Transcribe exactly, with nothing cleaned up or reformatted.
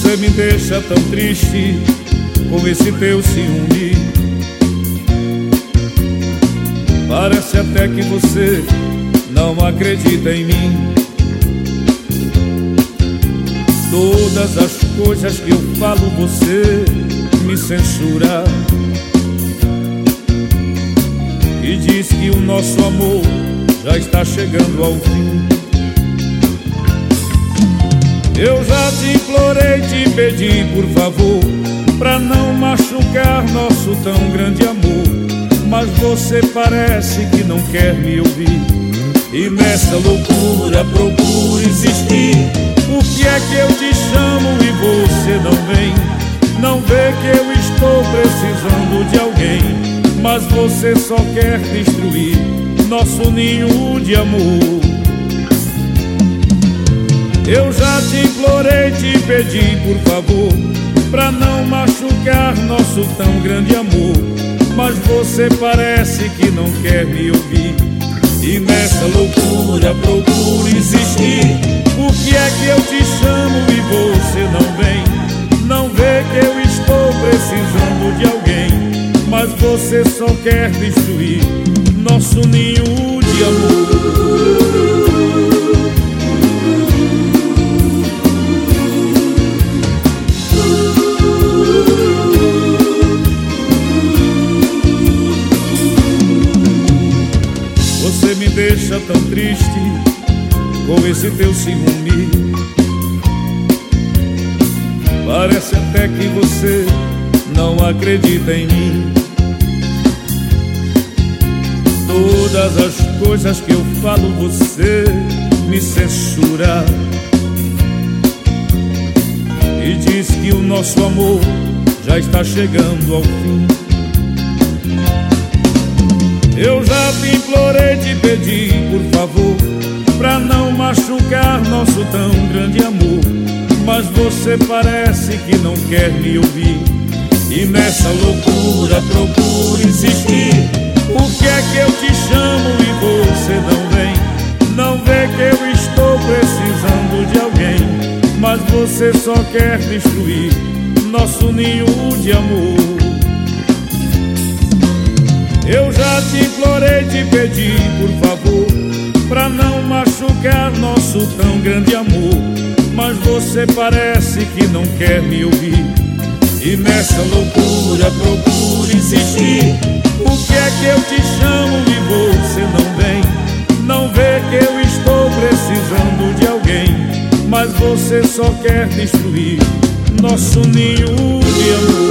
Você me deixa tão triste com esse teu ciúme. Parece até que você não acredita em mim. Todas as coisas que eu falo você me censura e diz que o nosso amor já está chegando ao fim. Eu já te implorei, te pedi por favor, pra não machucar nosso tão grande amor, mas você parece que não quer me ouvir. E nessa loucura procuro insistir. Por que é que eu te chamo e você não vem? Não vê que eu estou precisando de alguém, mas você só quer destruir nosso ninho de amor. Eu já te implorei, te pedi por favor, pra não machucar nosso tão grande amor, mas você parece que não quer me ouvir. E nessa loucura procuro insistir. Por que é que eu te chamo e você não vem? Não vê que eu estou precisando de alguém, mas você só quer destruir nosso ninho de amor. Você me deixa tão triste com esse teu ciúme. Parece até que você não acredita em mim. Todas as coisas que eu falo você me censura e diz que o nosso amor já está chegando ao fim. Eu já te implorei, te pedi por favor, pra não machucar nosso tão grande amor, mas você parece que não quer me ouvir. E nessa loucura procuro insistir. Por que é que eu te chamo e você não vem? Não vê que eu estou precisando de alguém, mas você só quer destruir nosso ninho de amor. Eu já te implorei, te pedi por favor, pra não machucar nosso tão grande amor, mas você parece que não quer me ouvir. E nessa loucura procuro insistir. Por que é que eu te chamo e você não vem? Não vê que eu estou precisando de alguém, mas você só quer destruir nosso ninho de amor.